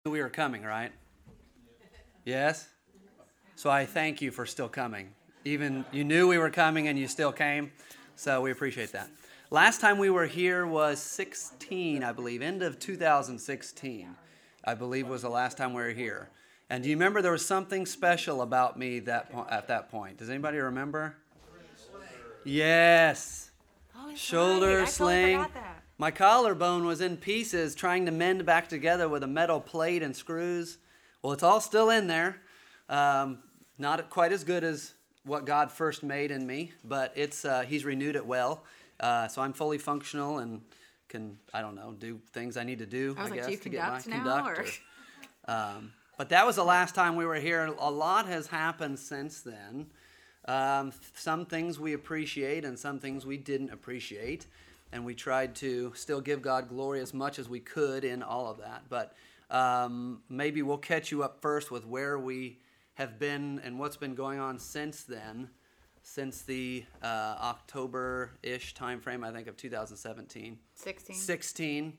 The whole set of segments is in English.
We were coming, right? Yes? So I thank you for still coming. Even you knew we were coming and you still came. So we appreciate that. Last time we were here was 16, I believe. End of 2016, I believe, was the last time we were here. And do you remember there was something special about me at that point? Does anybody remember? Yes. Oh, Shoulder right. sling. I totally forgot that. My collarbone was in pieces trying to mend back together with a metal plate and screws. Well, it's all still in there. Not quite as good as what God first made in me, but He's renewed it well. So I'm fully functional and can, do things I need to do, I guess, to get my conductor. But that was the last time we were here. A lot has happened since then. Some things we appreciate and some things we didn't appreciate. And we tried to still give God glory as much as we could in all of that. But maybe we'll catch you up first with where we have been and what's been going on since then, since the October-ish time frame, I think, of 2017. 16.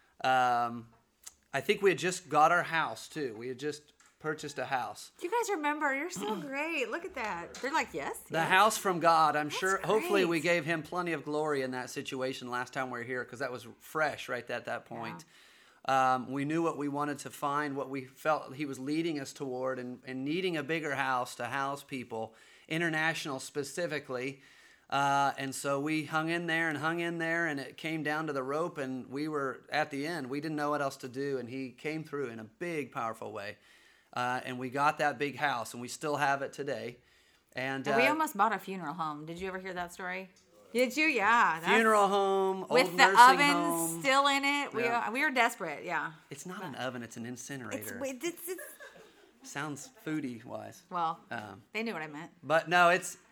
I think we had just got our house, too. We had just purchased a house. Do you guys remember? You're so great. Look at that. They're like, yes. The house from God. I'm That's sure, great. hopefully we gave him plenty of glory in that situation last time we were here because that was fresh right at that point. Yeah. We knew what we wanted to find, what we felt he was leading us toward, and needing a bigger house to house people, international specifically. And so we hung in there, and it came down to the rope, and we were at the end. We didn't know what else to do, and he came through in a big, powerful way. And we got that big house, and we still have it today. And we almost bought a funeral home. Did you ever hear that story? Did you? Yeah. Funeral home, with old the nursing oven home. still in it. Yeah. We were desperate. Yeah. It's not an oven; it's an incinerator. It's Sounds foodie-wise. well, they knew what I meant. But no,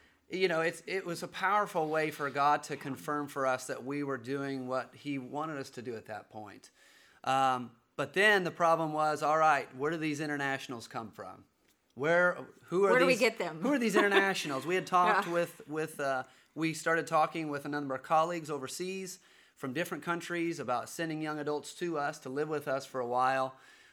it was a powerful way for God to confirm for us that we were doing what He wanted us to do at that point. But then the problem was, all right, where do these internationals come from? Where do we get them? Who are these internationals? We had talked we started talking with a number of colleagues overseas from different countries about sending young adults to us to live with us for a while.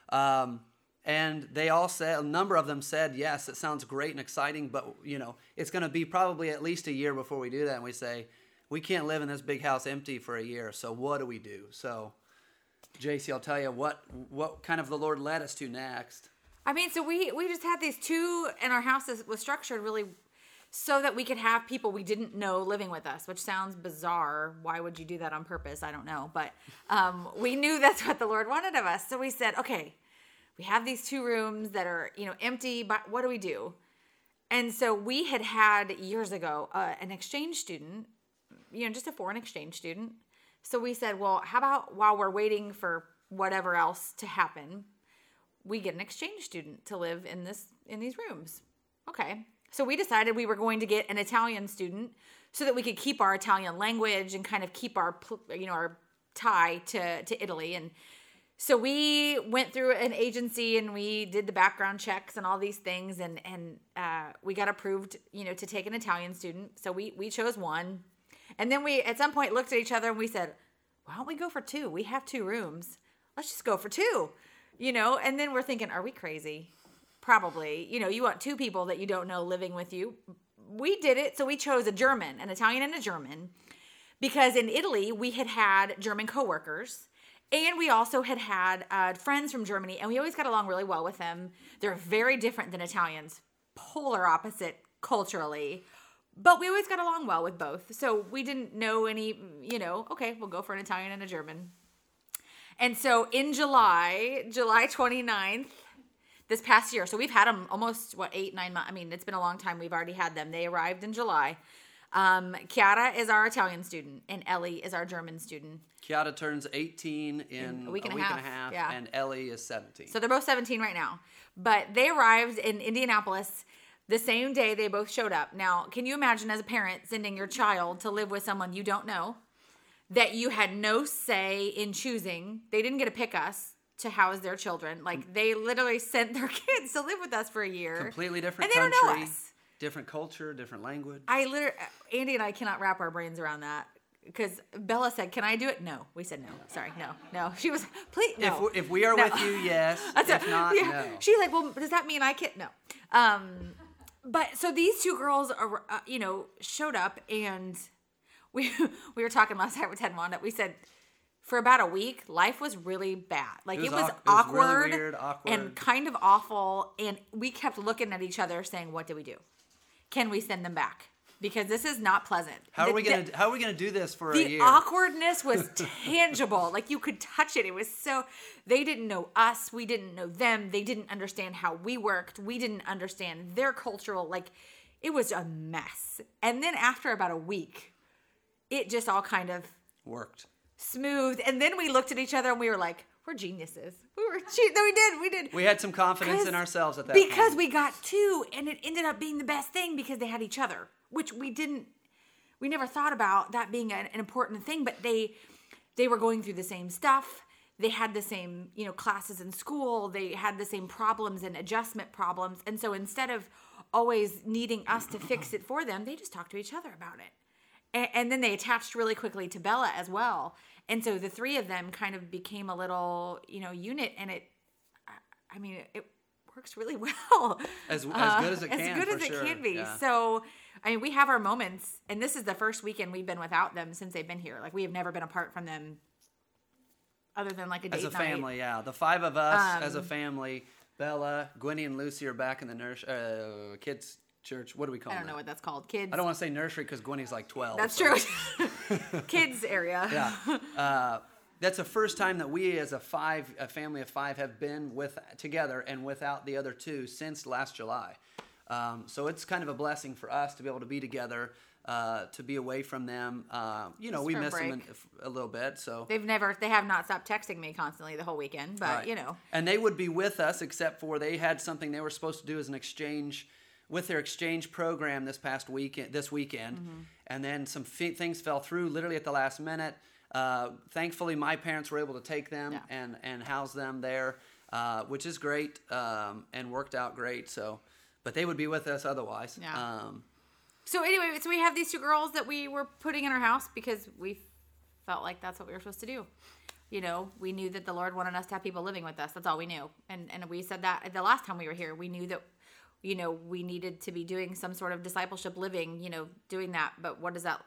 And they all said, a number of them said, yes, it sounds great and exciting, but it's going to be probably at least a year before we do that. And we say, we can't live in this big house empty for a year. So what do we do? So JC, I'll tell you what kind of the Lord led us to next. I mean, so we just had these two, and our house was structured really so that we could have people we didn't know living with us, which sounds bizarre. Why would you do that on purpose? I don't know. But we knew that's what the Lord wanted of us. So we said, okay, we have these two rooms that are, empty, but what do we do? And so we had years ago an exchange student, just a foreign exchange student. So we said, well, how about while we're waiting for whatever else to happen, we get an exchange student to live in these rooms. Okay. So we decided we were going to get an Italian student so that we could keep our Italian language and kind of keep our tie to Italy. And so we went through an agency and we did the background checks and all these things, and we got approved, to take an Italian student. So we chose one. And then we, at some point, looked at each other and we said, why don't we go for two? We have two rooms. Let's just go for two, And then we're thinking, are we crazy? Probably. You want two people that you don't know living with you. We did it. So we chose an Italian and a German, because in Italy, we had German coworkers. And we also had friends from Germany, and we always got along really well with them. They're very different than Italians, polar opposite culturally. But we always got along well with both. So we didn't know any, okay, we'll go for an Italian and a German. And so in July 29th, this past year, so we've had them almost, 8, 9 months. I mean, it's been a long time. We've already had them. They arrived in July. Chiara is our Italian student, and Ellie is our German student. Chiara turns 18 in a week and a half, yeah. And Ellie is 17. So they're both 17 right now. But they arrived in Indianapolis the same day they both showed up. Now, can you imagine as a parent sending your child to live with someone you don't know, that you had no say in choosing? They didn't get to pick us to house their children. Like, they literally sent their kids to live with us for a year. Completely different country. And they don't know us. Different culture, different language. Andy and I cannot wrap our brains around that. because Bella said, "Can I do it?" No, we said no. Sorry, no. She was, please, no. If we are No. with you, yes. If not, no. She's like, well, does that mean I can't? No. But so these two girls are, showed up, and we were talking last night with Ted and Wanda. We said for about a week, life was really bad. Like it was awkward, really weird, awkward, and kind of awful. And we kept looking at each other, saying, "What do we do? Can we send them back? Because this is not pleasant." How are we gonna do this for a year? The awkwardness was tangible. Like you could touch it. It was so, they didn't know us. We didn't know them. They didn't understand how we worked. We didn't understand their cultural, like it was a mess. And then after about a week, it just all kind of worked. Smooth. And then we looked at each other and we were like, we're geniuses. We did. We had some confidence in ourselves at that because point. we got two, and it ended up being the best thing because they had each other, which we never thought about that being an important thing, but they were going through the same stuff. They had the same, classes in school. They had the same problems and adjustment problems. And so instead of always needing us to fix it for them, they just talked to each other about it. And then they attached really quickly to Bella as well. And so the three of them kind of became a little, unit, and it works really well. As good as it can, as good as it can be. Yeah. So, we have our moments, and this is the first weekend we've been without them since they've been here. Like, we have never been apart from them other than like a date night. As a family, yeah. The five of us as a family, Bella, Gwenny, and Lucy are back in the kids' church. What do we call it? I don't know what that's called. Kids. I don't want to say nursery because Gwenny's like 12. That's so. true. Kids area. Yeah. That's the first time that we as a family of five have been together and without the other two since last July. So it's kind of a blessing for us to be able to be together, to be away from them. We miss them a little bit. So they have not stopped texting me constantly the whole weekend, but right. And they would be with us except for they had something they were supposed to do as an exchange with their exchange program this weekend, mm-hmm. And then some things fell through literally at the last minute. Thankfully, my parents were able to take them and house them there, which is great, and worked out great. So, but they would be with us otherwise. Yeah. So anyway, we have these two girls that we were putting in our house because we felt like that's what we were supposed to do. We knew that the Lord wanted us to have people living with us. That's all we knew. And we said that the last time we were here. We knew that we needed to be doing some sort of discipleship living, doing that. But what does that,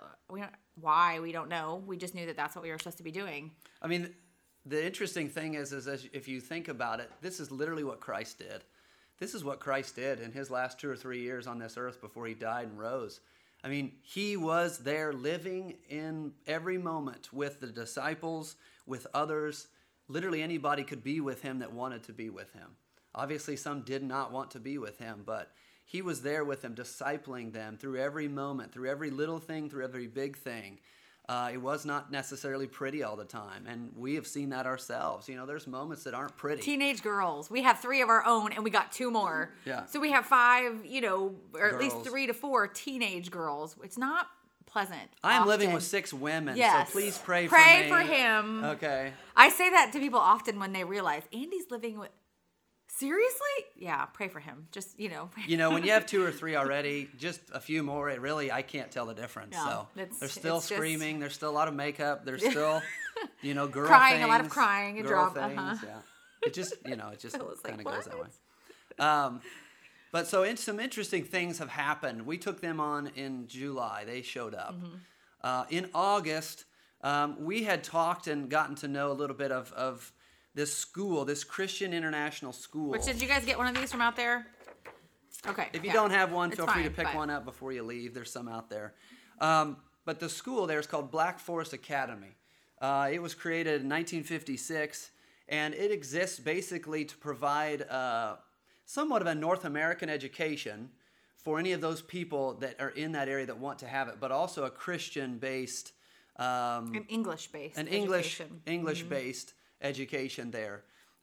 why? We don't know. We just knew that that's what we were supposed to be doing. I mean, the interesting thing is if you think about it, this is literally what Christ did. This is what Christ did in his last 2 or 3 years on this earth before he died and rose. I mean, he was there living in every moment with the disciples, with others. Literally anybody could be with him that wanted to be with him. Obviously, some did not want to be with him, but he was there with them, discipling them through every moment, through every little thing, through every big thing. It was not necessarily pretty all the time, and we have seen that ourselves. There's moments that aren't pretty. Teenage girls. We have 3 of our own, and we got 2 more. Yeah. So we have 5, or girls. at least 3 to 4 teenage girls. It's not pleasant. I am often. living with 6 women, yes. so please pray for me. Pray for him. Okay. I say that to people often when they realize, Andy's living with... Seriously? Yeah, pray for him. Just, when you have 2 or 3 already, just a few more, I can't tell the difference. No, so they're still screaming. There's still a lot of makeup. There's still, girl crying, things. a lot of crying and girl drama. things, yeah. It just kind of goes that way. But so some interesting things have happened. We took them on in July. They showed up. Mm-hmm. In August, we had talked and gotten to know a little bit of this school, this Christian International School. Which, did you guys get one of these from out there? Okay. If you don't have one, feel free to pick one up before you leave. There's some out there. But the school there is called Black Forest Academy. It was created in 1956, and it exists basically to provide somewhat of a North American education for any of those people that are in that area that want to have it, but also a Christian-based... an English-based English-based education there.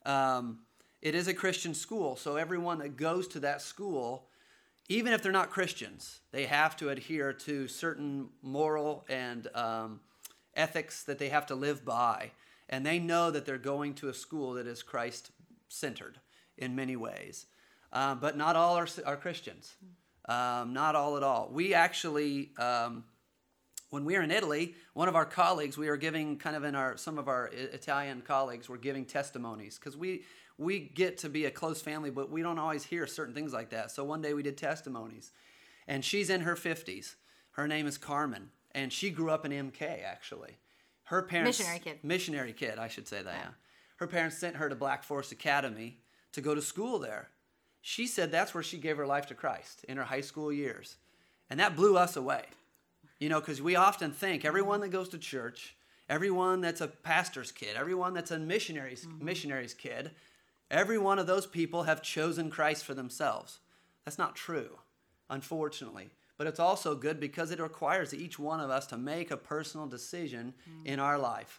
It is a Christian school, so everyone that goes to that school, even if they're not Christians, they have to adhere to certain moral and ethics that they have to live by. And they know that they're going to a school that is Christ-centered in many ways. But not all are Christians. Not all at all. We actually... when we were in Italy, one of our colleagues, we were giving kind of some of our Italian colleagues were giving testimonies because we get to be a close family, but we don't always hear certain things like that. So one day we did testimonies, and she's in her 50s. Her name is Carmen, and she grew up in MK, actually. Her parents... Missionary kid, I should say that, yeah. Her parents sent her to Black Forest Academy to go to school there. She said that's where she gave her life to Christ in her high school years. And that blew us away. You know, because we often think everyone that goes to church, everyone that's a pastor's kid, everyone that's a missionary's kid, every one of those people have chosen Christ for themselves. That's not true, unfortunately. But it's also good because it requires each one of us to make a personal decision in our life.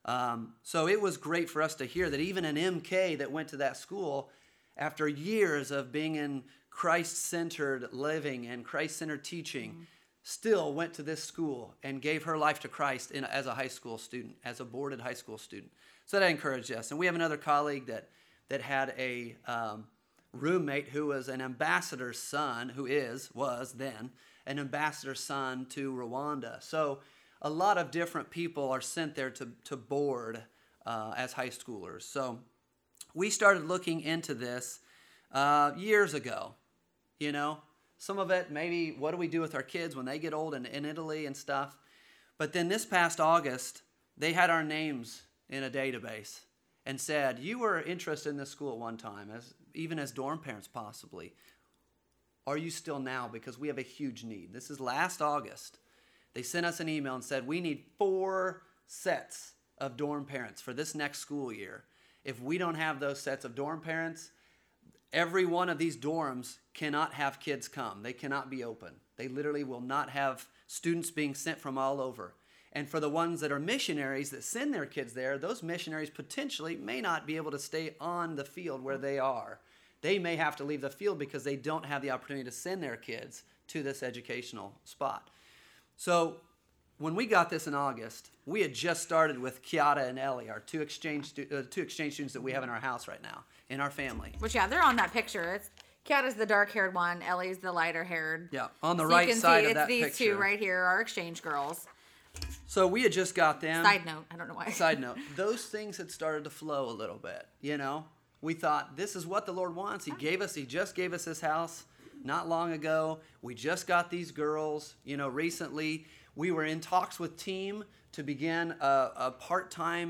So it was great for us to hear that even an MK that went to that school, after years of being in Christ-centered living and Christ-centered teaching, still went to this school and gave her life to Christ as a high school student, as a boarded high school student. So that encouraged us. And we have another colleague that had a roommate who was an ambassador's son, was then an ambassador's son to Rwanda. So a lot of different people are sent there to board as high schoolers. So we started looking into this years ago, you know. Some of it, maybe, what do we do with our kids when they get old in Italy and stuff? But then this past August, they had our names in a database and said, you were interested in this school at one time, even as dorm parents possibly. Are you still now? Because we have a huge need. This is last August. They sent us an email and said, we need 4 sets of dorm parents for this next school year. If we don't have those sets of dorm parents, every one of these dorms cannot have kids come. They cannot be open. They literally will not have students being sent from all over. And for the ones that are missionaries that send their kids there, those missionaries potentially may not be able to stay on the field where they are. They may have to leave the field because they don't have the opportunity to send their kids to this educational spot. So when we got this in August, we had just started with Kiata and Ellie, our two exchange students that we have in our house right now, in our family. Which, yeah, they're on that picture. Kiata's the dark-haired one. Ellie's the lighter-haired. Yeah, on the right side of that picture. It's these two right here, our exchange girls. So we had just got them. Side note, I don't know why. Side note, those things had started to flow a little bit, you know. We thought, this is what the Lord wants. He just gave us this house not long ago. We just got these girls, you know, recently. We were in talks with Team to begin a part-time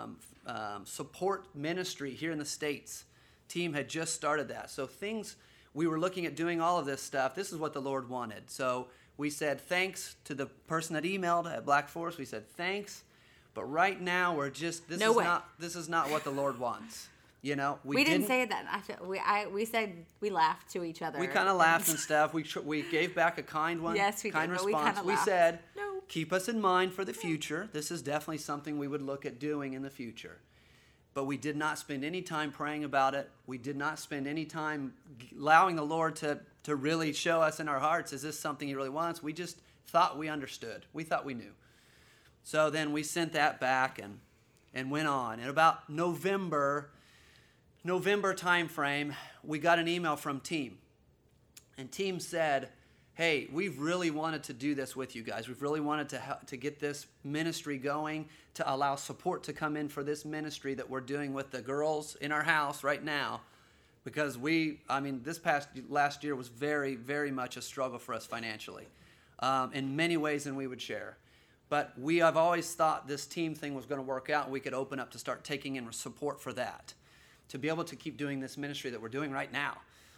support ministry here in the States. Team had just started that. So we were looking at doing all of this stuff. This is what the Lord wanted. So we said thanks to the person that emailed at Black Forest. We said thanks, but right now we're just, this is not what the Lord wants. You know, we didn't say that. We said we laughed to each other. We kind of laughed and stuff. We gave back a kind response. We said, no. Keep us in mind for the future. This is definitely something we would look at doing in the future. But we did not spend any time praying about it. We did not spend any time allowing the Lord to really show us in our hearts, is this something He really wants? We just thought we understood. We thought we knew. So then we sent that back and went on. And about November time frame, we got an email from Team. And Team said, hey, we've really wanted to do this with you guys. We've really wanted to get this ministry going, to allow support to come in for this ministry that we're doing with the girls in our house right now. Because last year was very, very much a struggle for us financially, in many ways than we would share. But we have always thought this Team thing was going to work out and we could open up to start taking in support for that, to be able to keep doing this ministry that we're doing right now.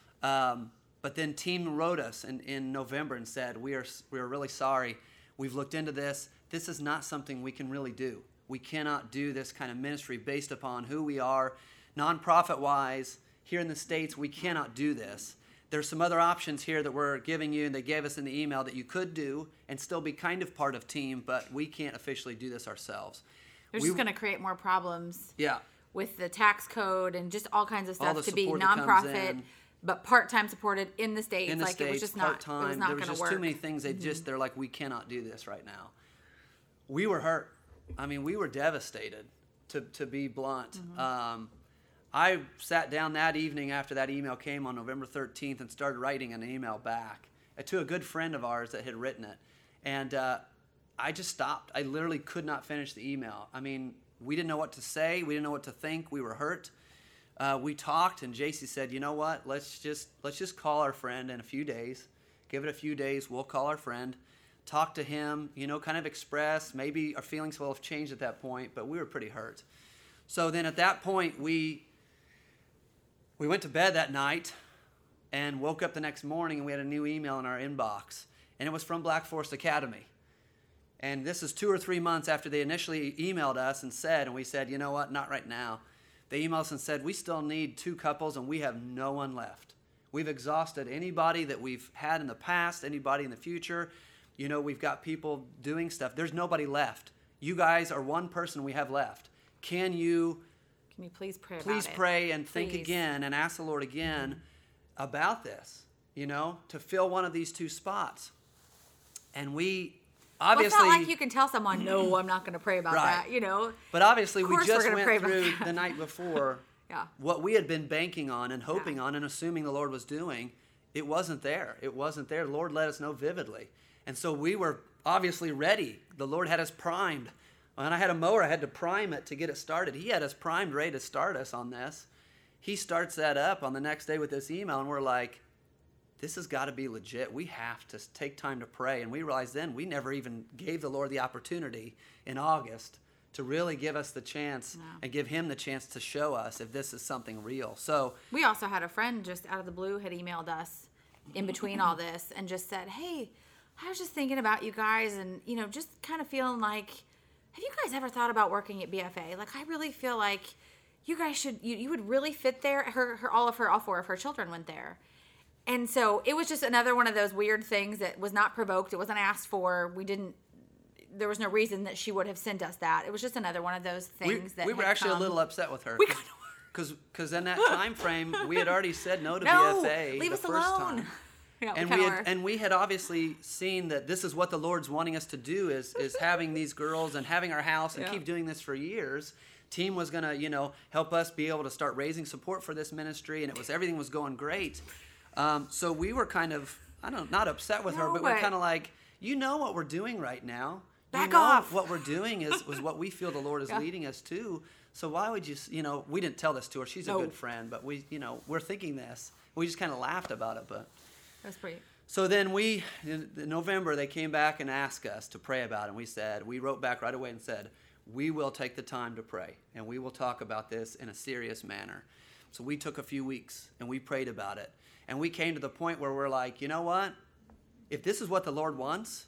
But then Team wrote us in November and said, we are really sorry. We've looked into this. This is not something we can really do. We cannot do this kind of ministry based upon who we are. Nonprofit-wise, here in the States, we cannot do this. There's some other options here that we're giving you, and they gave us in the email that you could do and still be kind of part of Team, but we can't officially do this ourselves. They're just going to create more problems. Yeah. With the tax code and just all kinds of stuff to be nonprofit, but part-time supported in the States. In the States, it was just part-time. It was not going to work. There was just too many things. They're like, we cannot do this right now. We were hurt. I mean, we were devastated, to be blunt. Mm-hmm. I sat down that evening after that email came on November 13th and started writing an email back to a good friend of ours that had written it. And I just stopped. I literally could not finish the email. I mean, we didn't know what to say. We didn't know what to think. We were hurt. We talked, and JC said, you know what? Let's just call our friend in a few days. Give it a few days. We'll call our friend, talk to him, kind of express. Maybe our feelings will have changed at that point, but we were pretty hurt. So then at that point, we went to bed that night and woke up the next morning, and we had a new email in our inbox, and it was from Black Forest Academy. And this is 2 or 3 months after they initially emailed us and said, and we said, you know what, not right now. They emailed us and said, we still need 2 couples, and we have no one left. We've exhausted anybody that we've had in the past, anybody in the future. We've got people doing stuff. There's nobody left. You guys are one person we have left. Can you please pray about it? Please pray and think again and ask the Lord again about this, to fill one of these 2 spots. And we obviously... Well, it's not like you can tell someone, no, I'm not going to pray about that, But obviously we just went through the night before what we had been banking on and hoping on and assuming the Lord was doing. It wasn't there. It wasn't there. The Lord let us know vividly. And so we were obviously ready. The Lord had us primed. When I had a mower, I had to prime it to get it started. He had us primed, ready to start us on this. He starts that up on the next day with this email, and we're like, this has got to be legit. We have to take time to pray. And we realized then we never even gave the Lord the opportunity in August to really give us the chance and give him the chance to show us if this is something real. So we also had a friend just out of the blue had emailed us in between all this and just said, hey, I was just thinking about you guys and, just kind of feeling like, have you guys ever thought about working at BFA? Like, I really feel like you guys should, you would really fit there. All 4 of her children went there. And so it was just another one of those weird things that was not provoked. It wasn't asked for. There was no reason that she would have sent us that. It was just another one of those things we were actually a little upset with her. We kind of were. Because in that time frame, we had already said no to BFA leave the us first alone. time. Yeah, and we had obviously seen that this is what the Lord's wanting us to do is having these girls and having our house and keep doing this for years. Team was going to, help us be able to start raising support for this ministry, and everything was going great. So we were kind of, not upset with her, but we're kind of like, what we're doing right now. Back off. What we're doing was what we feel the Lord is leading us to. So why would you, we didn't tell this to her. She's a good friend, but we're thinking this. We just kind of laughed about it, but. That's pretty. So then in November, they came back and asked us to pray about it. And we wrote back right away and said, we will take the time to pray, and we will talk about this in a serious manner. So we took a few weeks, and we prayed about it. And we came to the point where we're like, you know what? If this is what the Lord wants,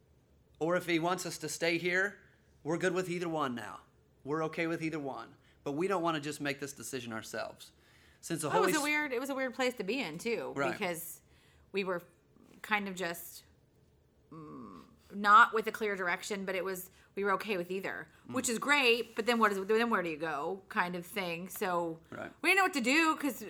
or if he wants us to stay here, we're good with either one now. We're okay with either one. But we don't want to just make this decision ourselves. Since it was a weird place to be in, too, because we were kind of just not with a clear direction, but we were okay with either, which is great. But then where do you go, kind of thing. So we didn't know what to do because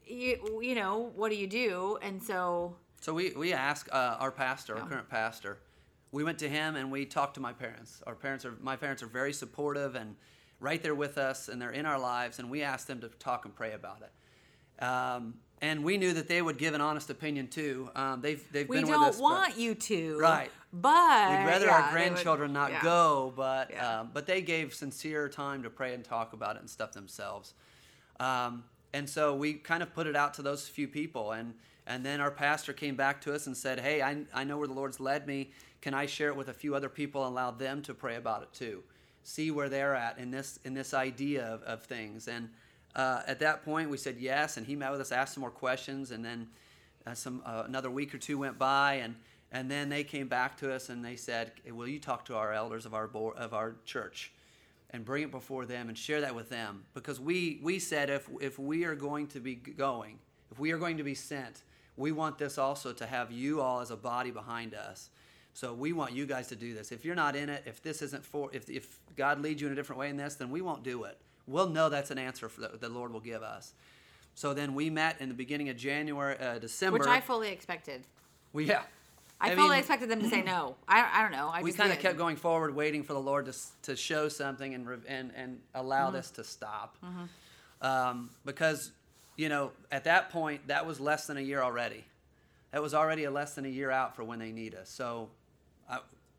what do you do? And so we asked our pastor, our current pastor. We went to him and we talked to my parents. My parents are very supportive and right there with us, and they're in our lives. And we asked them to talk and pray about it. And we knew that they would give an honest opinion too. They've been with us. We don't want you to, right? But we'd rather our grandchildren not go. But they gave sincere time to pray and talk about it and stuff themselves. And so we kind of put it out to those few people, and then our pastor came back to us and said, "Hey, I know where the Lord's led me. Can I share it with a few other people and allow them to pray about it too? See where they're at in this idea of things." And at that point, we said yes, and he met with us, asked some more questions, and then another week or two went by, and then they came back to us and they said, hey, "Will you talk to our elders of our church and bring it before them and share that with them?" Because we said if we are going to be going, if we are going to be sent, we want this also to have you all as a body behind us. So we want you guys to do this. If you're not in it, if this isn't if God leads you in a different way in this, then we won't do it. We'll know that's an answer the Lord will give us. So then we met in the beginning of December. Which I fully expected. Well, yeah. I fully expected them to say no. I don't know. We kind of kept going forward, waiting for the Lord to show something and allow this to stop. Mm-hmm. Because, at that point, that was less than a year already. That was already less than a year out for when they need us. So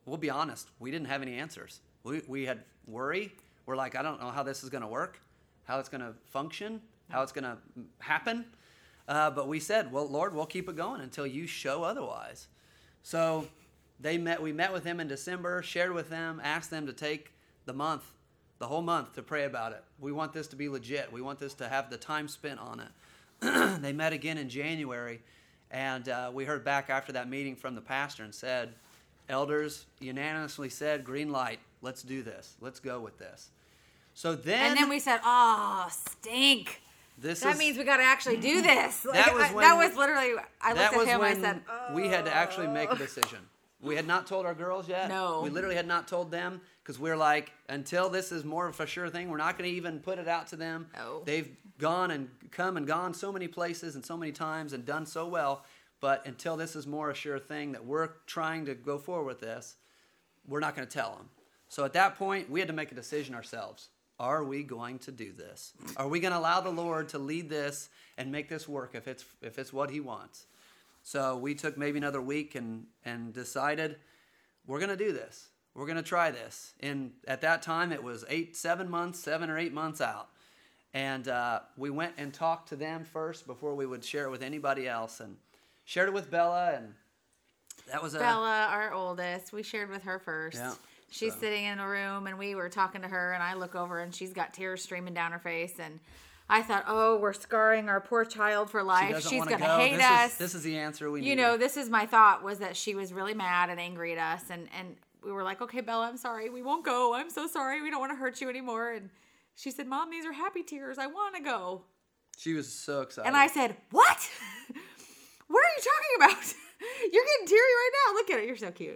we'll be honest, we didn't have any answers. We had worry. We're like, I don't know how this is going to work, how it's going to function, how it's going to happen. But we said, well, Lord, we'll keep it going until you show otherwise. So we met with him in December, shared with them, asked them to take the whole month to pray about it. We want this to be legit. We want this to have the time spent on it. They met again in January, and we heard back after that meeting from the pastor and said, elders unanimously said, green light, let's do this. Let's go with this. So then... And then we said, oh, stink. That means we got to actually do this. Like, that was literally, I looked at him, I said, oh. We had to actually make a decision. We had not told our girls yet. No. We literally had not told them because we're like, until this is more of a sure thing, we're not going to even put it out to them. No. They've gone and come and gone so many places and so many times and done so well. But until this is more a sure thing that we're trying to go forward with this, we're not going to tell them. So at that point, we had to make a decision ourselves. Are we going to do this? Are we going to allow the Lord to lead this and make this work if it's what he wants? So we took maybe another week and decided we're going to do this. We're going to try this. And at that time, it was 7 or 8 months out. And we went and talked to them first before we would share it with anybody else. And shared it with Bella. And that was Bella, our oldest. We shared with her first. Yeah. She's sitting in a room, and we were talking to her, and I look over, and she's got tears streaming down her face, and I thought, oh, we're scarring our poor child for life. She's going to hate us. This is the answer we need. You know, this is my thought, was that she was really mad and angry at us, and we were like, okay, Bella, I'm sorry. We won't go. I'm so sorry. We don't want to hurt you anymore. And she said, Mom, these are happy tears. I want to go. She was so excited. And I said, what? What are you talking about? You're getting teary right now. Look at it. You're so cute.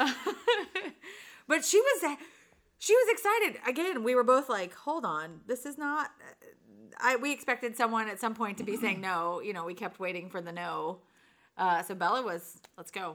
But she was excited. Again, we were both like, hold on. This is not... we expected someone at some point to be saying no. You know, we kept waiting for the no. So Bella was, let's go.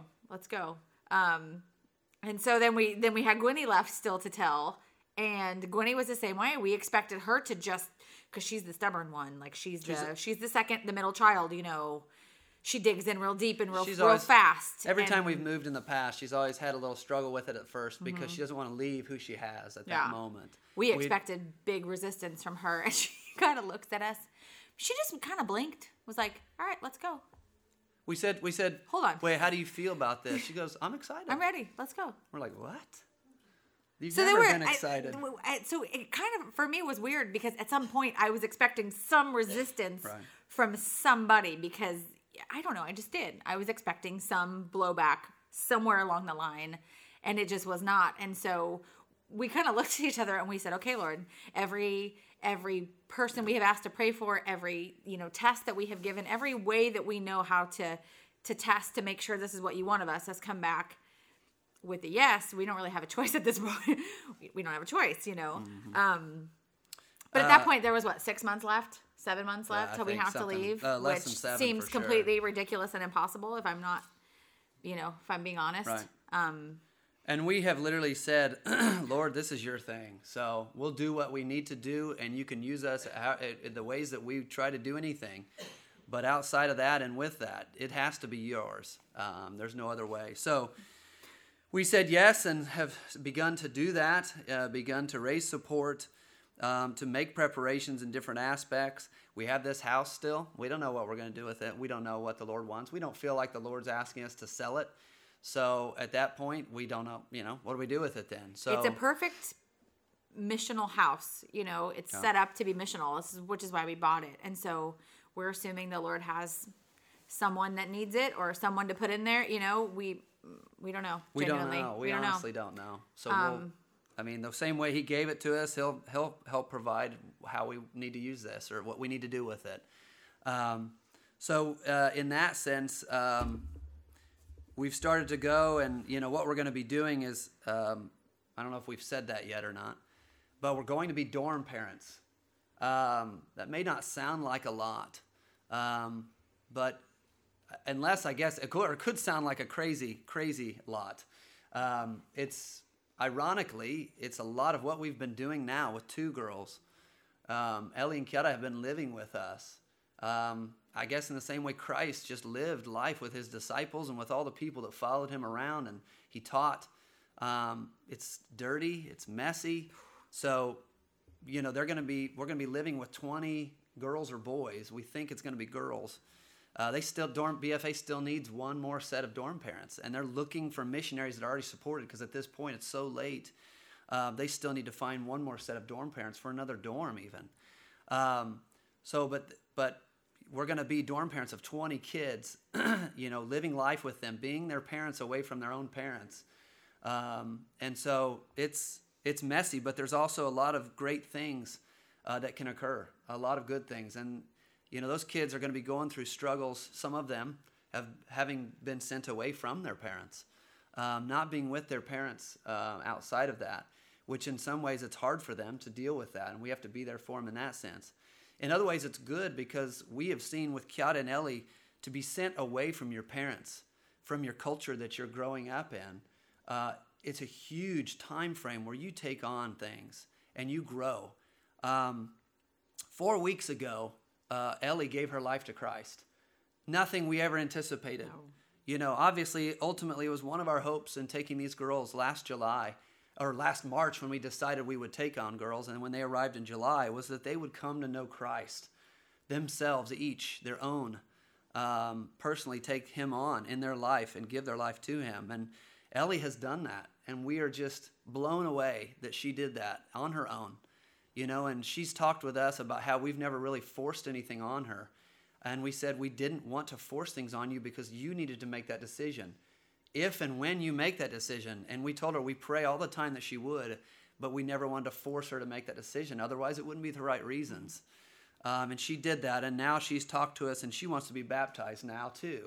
And so then we had Gwenny left still to tell. And Gwenny was the same way. We expected her to just... Because she's the stubborn one. Like, she's the middle child, you know... She digs in real deep and real fast. Every time we've moved in the past, she's always had a little struggle with it at first because she doesn't want to leave who she has at that moment. We expected big resistance from her, and she kind of looks at us. She just kind of blinked, was like, all right, let's go. We said, hold on. Wait, how do you feel about this? She goes, I'm excited. I'm ready. Let's go. We're like, what? You've never been excited. So it kind of, for me, was weird because at some point I was expecting some resistance from somebody because... I don't know. I just did. I was expecting some blowback somewhere along the line, and it just was not. And so we kind of looked at each other and we said, okay, Lord, every person we have asked to pray for, every, test that we have given, every way that we know how to test to make sure this is what you want of us has come back with a yes. We don't really have a choice at this point. We don't have a choice, Mm-hmm. But at that point, there was 6 months left? 7 months left till we have to leave, which seems completely ridiculous and impossible if I'm not, if I'm being honest. Right. And we have literally said, Lord, this is your thing. So we'll do what we need to do, and you can use us in the ways that we try to do anything. But outside of that and with that, it has to be yours. There's no other way. So we said yes and have begun to do that, begun to raise support, to make preparations in different aspects. We have this house still. We don't know what we're going to do with it. We don't know what the Lord wants. We don't feel like the Lord's asking us to sell it. So at that point, we don't know, what do we do with it then? So it's a perfect missional house. It's set up to be missional, which is why we bought it. And so we're assuming the Lord has someone that needs it or someone to put in there. We don't know. We don't know. We honestly don't know. So the same way he gave it to us, he'll help provide how we need to use this or what we need to do with it. So in that sense, we've started to go, and what we're going to be doing is, I don't know if we've said that yet or not, but we're going to be dorm parents. That may not sound like a lot, but unless, I guess, it could sound like a crazy lot. Ironically, it's a lot of what we've been doing now with 2 girls. Ellie and Kiara have been living with us. I guess in the same way Christ just lived life with his disciples and with all the people that followed him around, and he taught It's dirty. It's messy. So, we're going to be living with 20 girls or boys. We think it's going to be girls. BFA still needs one more set of dorm parents, and they're looking for missionaries that are already supported, because at this point it's so late. They still need to find one more set of dorm parents for another dorm even. But we're going to be dorm parents of 20 kids, living life with them, being their parents away from their own parents. And so it's messy, but there's also a lot of great things that can occur, a lot of good things. And those kids are going to be going through struggles, some of them having been sent away from their parents, not being with their parents outside of that, which in some ways it's hard for them to deal with that, and we have to be there for them in that sense. In other ways, it's good because we have seen with Kiata and Ellie, to be sent away from your parents, from your culture that you're growing up in, it's a huge time frame where you take on things and you grow. 4 weeks ago, Ellie gave her life to Christ. Nothing we ever anticipated. No. Obviously, ultimately, it was one of our hopes in taking these girls last March when we decided we would take on girls, and when they arrived in July, was that they would come to know Christ themselves, each their own, personally take him on in their life and give their life to him. And Ellie has done that, and we are just blown away that she did that on her own. And she's talked with us about how we've never really forced anything on her. And we said we didn't want to force things on you because you needed to make that decision. If and when you make that decision, and we told her we pray all the time that she would, but we never wanted to force her to make that decision. Otherwise, it wouldn't be the right reasons. And she did that, and now she's talked to us, and she wants to be baptized now too.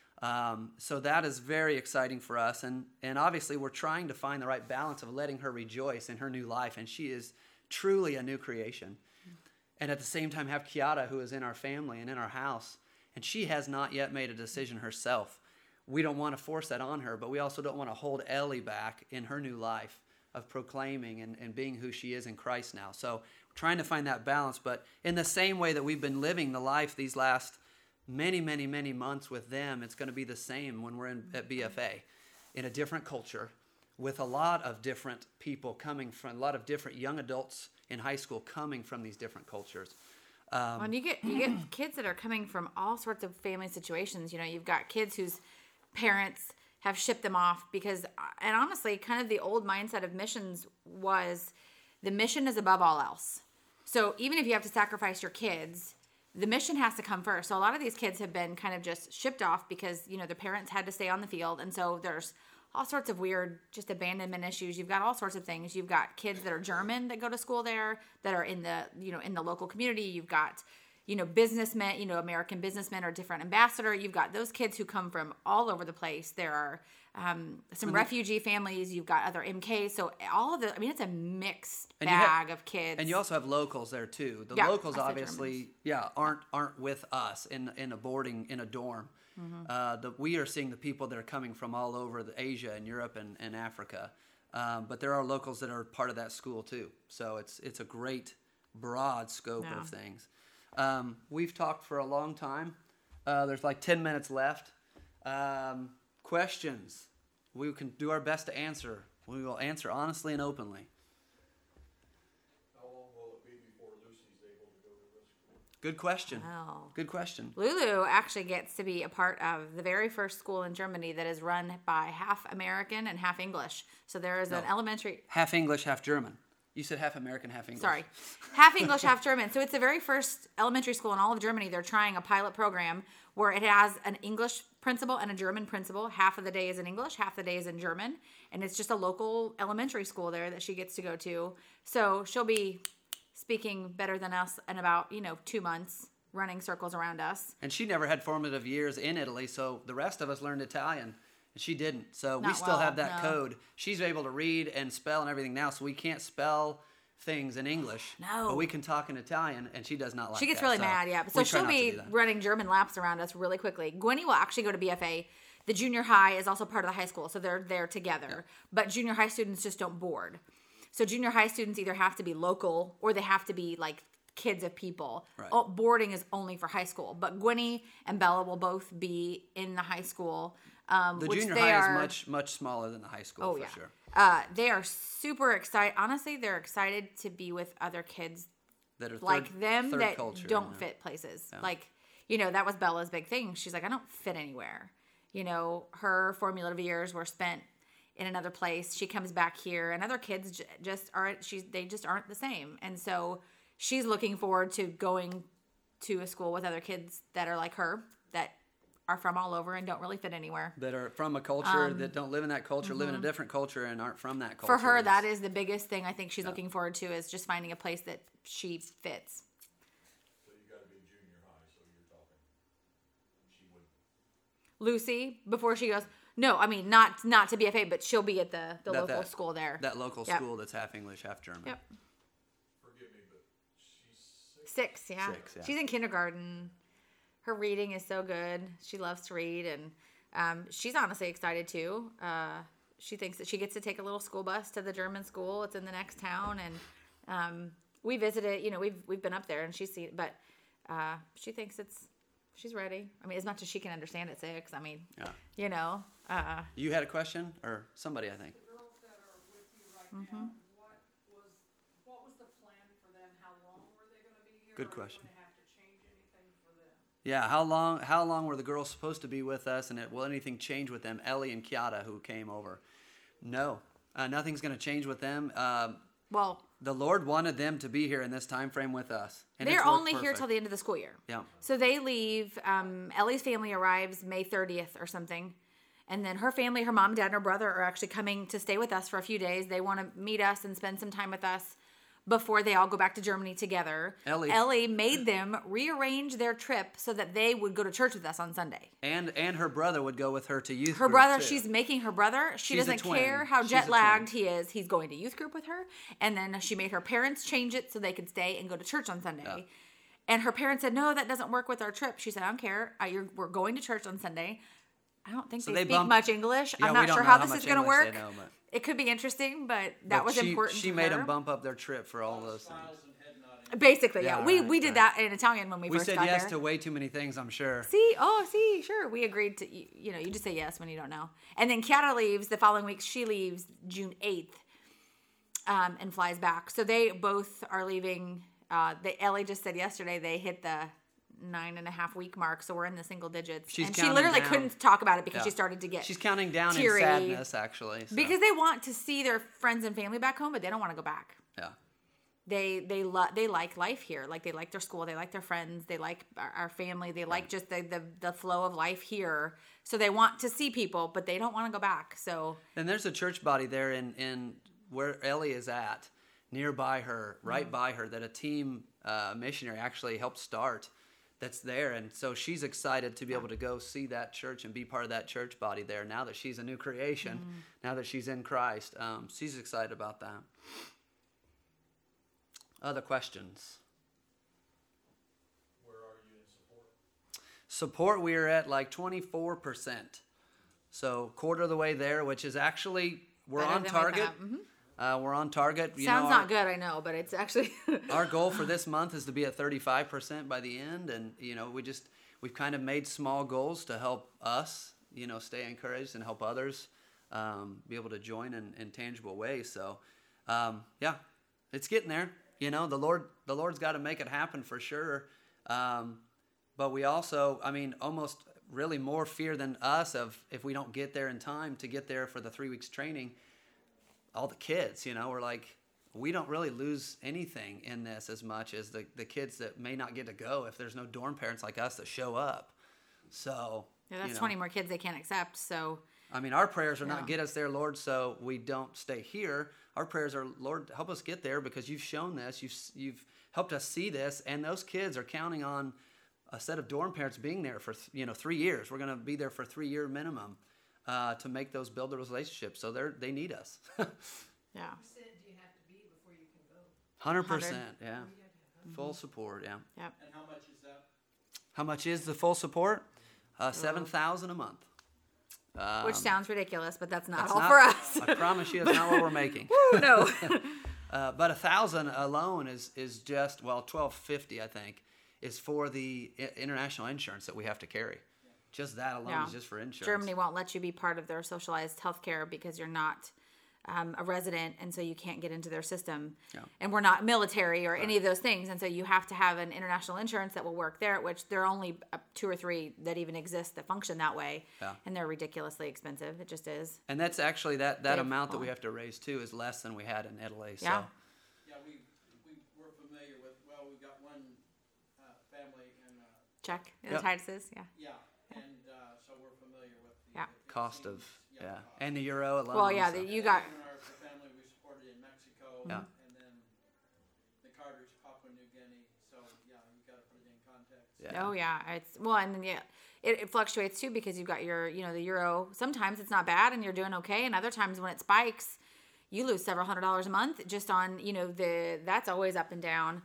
So that is very exciting for us. And obviously, we're trying to find the right balance of letting her rejoice in her new life, and she is truly a new creation. And at the same time have Kiata, who is in our family and in our house, and she has not yet made a decision herself. We don't want to force that on her, but we also don't want to hold Ellie back in her new life of proclaiming and being who she is in Christ now. So we're trying to find that balance, but in the same way that we've been living the life these last many, many, many months with them, it's going to be the same when we're at BFA, in a different culture, with a lot of different people coming from, a lot of different young adults in high school coming from these different cultures. And you get kids that are coming from all sorts of family situations. You've got kids whose parents have shipped them off because, and honestly, kind of the old mindset of missions was the mission is above all else. So even if you have to sacrifice your kids, the mission has to come first. So a lot of these kids have been kind of just shipped off because, their parents had to stay on the field. And so there's all sorts of weird just abandonment issues. You've got all sorts of things. You've got kids that are German that go to school there that are in the, in the local community. You've got, businessmen, American businessmen or different ambassador. You've got those kids who come from all over the place. There are some refugee families. You've got other MKs. So all of it's a mixed bag of kids. And you also have locals there too. The locals obviously, aren't with us in a dorm. Mm-hmm. We are seeing the people that are coming from all over Asia and Europe and Africa. But there are locals that are part of that school too. So it's a great broad scope of things. We've talked for a long time. There's like 10 minutes left. Questions. We can do our best to answer. We will answer honestly and openly. How long will it be before Lucy's able to go to this school? Good question. Oh. Good question. Lulu actually gets to be a part of the very first school in Germany that is run by half American and half English. So there is an elementary... Half English, half German. You said half American, half English. Sorry. Half English, half German. So it's the very first elementary school in all of Germany. They're trying a pilot program where it has an English principal and a German principal. Half of the day is in English, half the day is in German. And it's just a local elementary school there that she gets to go to. So she'll be speaking better than us in about, 2 months, running circles around us. And she never had formative years in Italy, so the rest of us learned Italian. And she didn't. So we still have that code. She's able to read and spell and everything now, so we can't spell things in English. No. But we can talk in Italian, and she does not like that. She gets really mad, yeah. So she'll be running German laps around us really quickly. Gwenny will actually go to BFA. The junior high is also part of the high school, so they're there together. Yeah. But junior high students just don't board. So junior high students either have to be local or they have to be like kids of people. Right. Boarding is only for high school. But Gwenny and Bella will both be in the high school. The which junior they high are, is much smaller than the high school, Oh for yeah. sure. They are super excited. Honestly, they're excited to be with other kids That are like them third that culture, don't yeah. fit places. Like, that was Bella's big thing. She's like, I don't fit anywhere. Her formative years were spent in another place. She comes back here, and other kids just aren't. They just aren't the same. And so she's looking forward to going to a school with other kids that are like her, that are from all over and don't really fit anywhere. That are from a culture that don't live in that culture, live in a different culture, and aren't from that culture. For her, that is the biggest thing I think she's looking forward to, is just finding a place that she fits. So you gotta be junior high, so you're talking, she would, Lucy, before she goes, no, I mean, not to BFA, but she'll be at the local school there. That local Yep. school that's half English, half German. Yep. forgive me, but she's 6. 6, yeah. 6, yeah. She's in kindergarten. Her reading is so good. She loves to read, and she's honestly excited too. She thinks that she gets to take a little school bus to the German school. It's in the next town, and we visited. We've been up there, and she's seen. But she thinks she's ready. I mean, as much as she can understand at 6. I mean, Yeah. You had a question, or somebody, I think. The girls that are with you right now, what was the plan for them? How long were they going to be here? Good Are you question. going to have to change anything for them? Yeah, how long were the girls supposed to be with us, and will anything change with them? Ellie and Kiata, who came over. No, nothing's going to change with them. well, The Lord wanted them to be here in this time frame with us. And they're it's worked only here perfect. till the end of the school year. Yeah. So they leave. Ellie's family arrives May 30th or something. And then her family, her mom, dad, and her brother are actually coming to stay with us for a few days. They want to meet us and spend some time with us before they all go back to Germany together. Ellie made them rearrange their trip so that they would go to church with us on Sunday. And her brother would go with her to youth Her group, brother, too. she's making her brother. She She's a doesn't twin. care how She's a jet lagged twin. he is. He's going to youth group with her. And then she made her parents change it so they could stay and go to church on Sunday. Yeah. And her parents said, no, that doesn't work with our trip. She said, I don't care. We're going to church on Sunday. I don't think So they they speak bump- much English. Yeah, I'm we not don't sure know how how this much is going to English work. they know, but- It could be interesting, but that was she, important She to made her. them bump up their trip for all those things. smiles and head nodding. Basically, Yeah, yeah. right, We did right. that in Italian when we We first said got yes there. to way too many things, I'm sure. See, sure. We agreed to, you just say yes when you don't know. And then Kiara leaves the following week. She leaves June 8th and flies back. So they both are leaving. Ellie just said yesterday they hit the 9.5 week mark. So we're in the single digits. She's and she counting literally down. couldn't talk about it because Yeah. she started to get She's counting down teary. in sadness, actually. So. Because they want to see their friends and family back home, but they don't want to go back. Yeah. They like life here. Like they like their school, they like their friends, they like our family, they like just the flow of life here. So they want to see people, but they don't want to go back. So And there's a church body there in where Ellie is at, nearby her, right by her, that a team missionary actually helped start. That's there, and so she's excited to be able to go see that church and be part of that church body there. Now that she's a new creation, now that she's in Christ, she's excited about that. Other questions? Where are you in support? Support, we are at like 24%. So quarter of the way there, which is actually, we're Better on than we target. thought. We're on target. sounds not good, I know, but it's actually Our goal for this month is to be at 35% by the end. And, we've kind of made small goals to help us, stay encouraged and help others be able to join in tangible ways. So, it's getting there. The Lord's got to make it happen for sure. But we also, almost really more fear than us of if we don't get there in time to get there for the 3 weeks training. All the kids, we're like, we don't really lose anything in this as much as the kids that may not get to go if there's no dorm parents like us that show up. So yeah, that's 20 more kids they can't accept. So our prayers are not get us there, Lord, so we don't stay here. Our prayers are, Lord, help us get there because you've shown this, you've helped us see this, and those kids are counting on a set of dorm parents being there for 3 years. We're going to be there for 3 year minimum. To build those relationships, so they need us. yeah. You said you have to be before you can go. 100%, yeah. Full support, yeah. Yep. And how much is that? How much is the full support? $7,000 a month. Which sounds ridiculous, but that's not That's all not- for us. I promise you, that's not what we're making. No. But $1,000 alone is just $1,250, I think, is for the international insurance that we have to carry. Just that alone Yeah. is just for insurance. Germany won't let you be part of their socialized healthcare because you're not a resident, and so you can't get into their system. Yeah. And we're not military or any of those things, and so you have to have an international insurance that will work there, which there are only 2 or 3 that even exist that function that way, Yeah. and they're ridiculously expensive. It just is. And that's actually that They've- amount that we have to raise too is less than we had in Italy. So Yeah. Yeah, we're familiar with, well, we got one family in, Check. The Yep. Tituses, yeah. yeah, and so we're familiar with the. Yeah. it cost seems- of cost. and the euro alone. Well, yeah, so. you got. Even the family we supported in Mexico, Yeah. and then the Carters, Papua New Guinea, so, yeah, you gotta put it in context. Yeah. Oh yeah, it's well, and then yeah, it fluctuates too because you've got your, the euro. Sometimes it's not bad and you're doing okay, and other times when it spikes, you lose several $100s a month just on that's always up and down.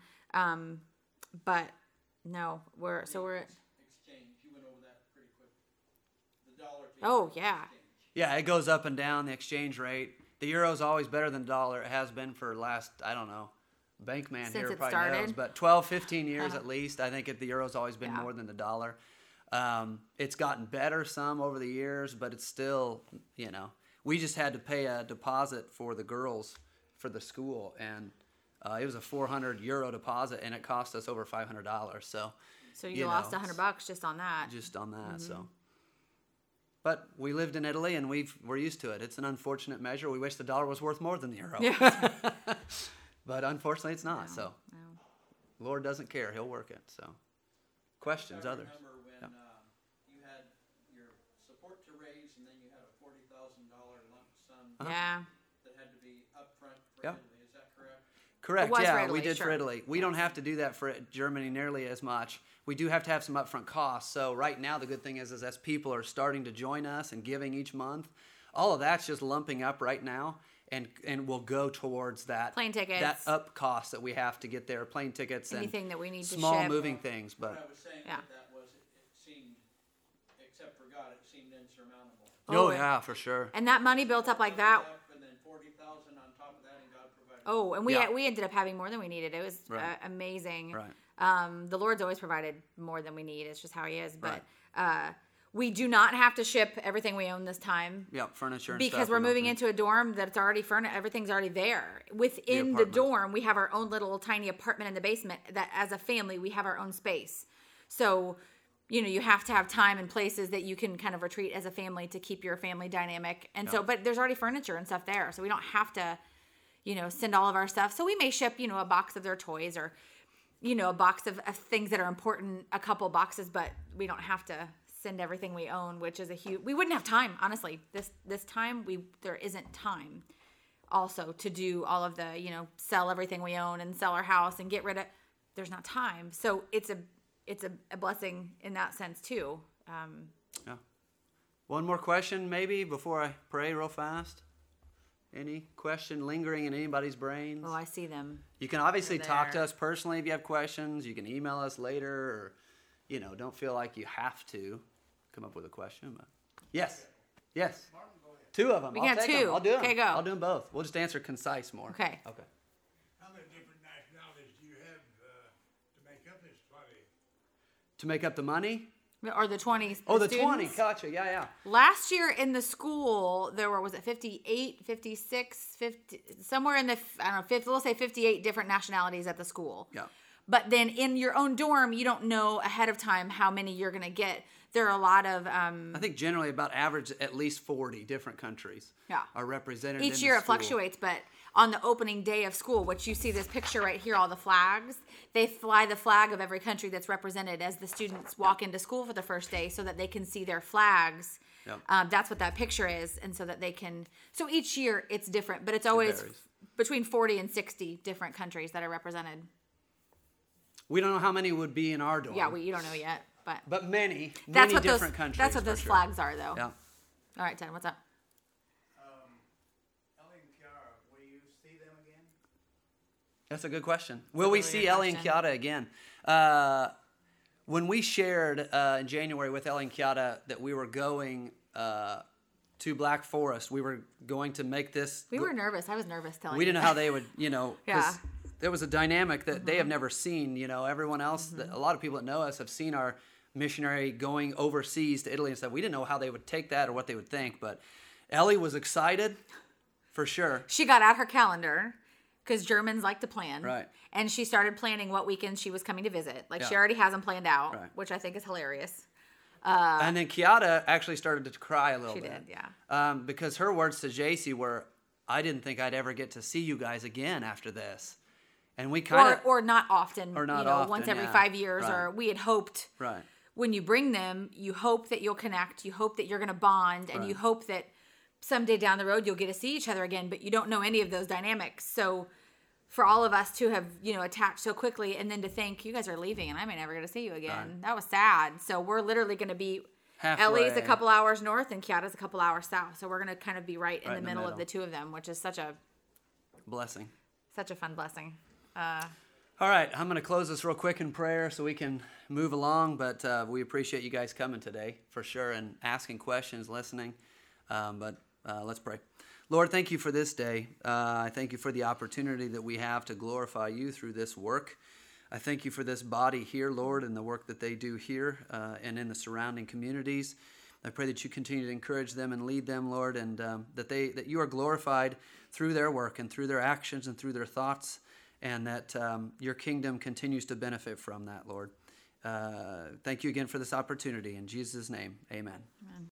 But no, we're Exchange, you went over that pretty quick. The dollar. to Oh, euro yeah. exchange. Yeah, it goes up and down, the exchange rate. The euro's always better than the dollar. It has been for last, I don't know, Bankman Since here it probably started? knows, but 12, 15 years at least. I think the euro's always been Yeah. more than the dollar. It's gotten better some over the years, but it's still, we just had to pay a deposit for the girls for the school, and it was a €400 deposit, and it cost us over $500. So you lost $100 just on that. just on that. Mm-hmm. So, but we lived in Italy, and we're used to it. It's an unfortunate measure. We wish the dollar was worth more than the euro. Yeah. But unfortunately, it's not. So, No. Lord doesn't care; He'll work it. So, questions, I others? remember when you had your support to raise, and then you had a $40,000 lump sum Yeah. that had to be upfront for Yeah. Italy. Is that correct? Correct. It was Yeah, for we Italy, did for sure. Italy. We don't have to do that for Germany nearly as much. We do have to have some upfront costs. So right now, the good thing is as people are starting to join us and giving each month, all of that's just lumping up right now, and will go towards that Plane tickets. that up cost that we have to get there, plane tickets, Anything and that we need to small ship. moving things. What I But was saying Yeah. with that was it seemed, except for God, it seemed insurmountable. oh Oh, yeah, for sure. And that money built up like that. And then 40,000 on top of that, and God provided. Oh, and Yeah. we ended up having more than we needed. It was Right. amazing. Right. The Lord's always provided more than we need. It's just how He is. But we do not have to ship everything we own this time. Yeah, furniture and Because stuff, we're we don't moving think- into a dorm that's already furnished. Everything's already there. Within the apartment. dorm, we have our own little tiny apartment in the basement that as a family, we have our own space. So, you have to have time and places that you can kind of retreat as a family to keep your family dynamic. And so, but there's already furniture and stuff there. So we don't have to, send all of our stuff. So we may ship, a box of their toys or, a box of things that are important, a couple boxes, but we don't have to send everything we own, which is we wouldn't have time, honestly. This time there isn't time also to do all of the, sell everything we own and sell our house and get rid of, there's not time. So it's a blessing in that sense too. Yeah. One more question, maybe, before I pray real fast. Any question lingering in anybody's brains? Oh, I see them. You can obviously They're talk to there. us personally if you have questions. You can email us later, or don't feel like you have to come up with a question. But yes, two of them. We I'll can have take 'em. two. I'll do them. Okay, go. I'll do them both. We'll just answer concise more. Okay. Okay. How many different nationalities do you have to make up this 20? To make up the money? Or the 20. Oh, the students. 20. Gotcha. Yeah. Last year in the school, there was it 58, 56, 50, somewhere in the, I don't know, 50, we'll say 58 different nationalities at the school. Yeah. But then in your own dorm, you don't know ahead of time how many you're going to get. There are a lot of, I think generally about average at least 40 different countries Yeah. are represented in each the year it school. fluctuates, but on the opening day of school, which you see this picture right here, all the flags, they fly the flag of every country that's represented as the students walk into school for the first day so that they can see their flags. Yeah. That's what that picture is. And so that they can, so each year it's different, but it's always varies. between 40 and 60 different countries that are represented. We don't know how many would be in our dorm. Yeah, you don't know yet, but many that's what different those, countries. that's what for those sure. flags are though. Yeah. All right, Ted, what's up? Ellie and Kiara, will you see them again? That's a good question. Will we really see good Ellie and question. Kiara again? When we shared in January with Ellie and Kiara that we were going to Black Forest, we were going to make this. We were nervous. I was nervous telling We you. didn't know how they would, 'cause Yeah. there was a dynamic that they have never seen. Everyone else, a lot of people that know us have seen our missionary going overseas to Italy and stuff. We didn't know how they would take that or what they would think, but Ellie was excited for sure. She got out her calendar because Germans like to plan. Right. And she started planning what weekends she was coming to visit. Like, she Yeah. already has them planned out, Right. which I think is hilarious. And then Kiata actually started to cry a little She bit. did, yeah. Because her words to JC were, I didn't think I'd ever get to see you guys again after this. And we kind of... Or not often. Or not once often, every yeah. 5 years. Right. Or we had hoped Right. when you bring them, you hope that you'll connect. You hope that you're going to bond. And you Right. hope that someday down the road you'll get to see each other again. But you don't know any of those dynamics. So for all of us to have, attached so quickly and then to think, you guys are leaving and I may never get to see you again. Right. That was sad. So we're literally going to be... Halfway. Ellie's a couple hours north and Kiata's a couple hours south. So we're going to kind of be right in Right the in the middle of middle. the two of them, which is such a Blessing. fun blessing. All right, I'm going to close this real quick in prayer so we can move along, but we appreciate you guys coming today for sure and asking questions, listening. But let's pray. Lord, thank you for this day. I thank you for the opportunity that we have to glorify you through this work. I thank you for this body here, Lord, and the work that they do here and in the surrounding communities. I pray that you continue to encourage them and lead them, Lord, and that you are glorified through their work and through their actions and through their thoughts, and that your kingdom continues to benefit from that, Lord. Thank you again for this opportunity. In Jesus' name, amen.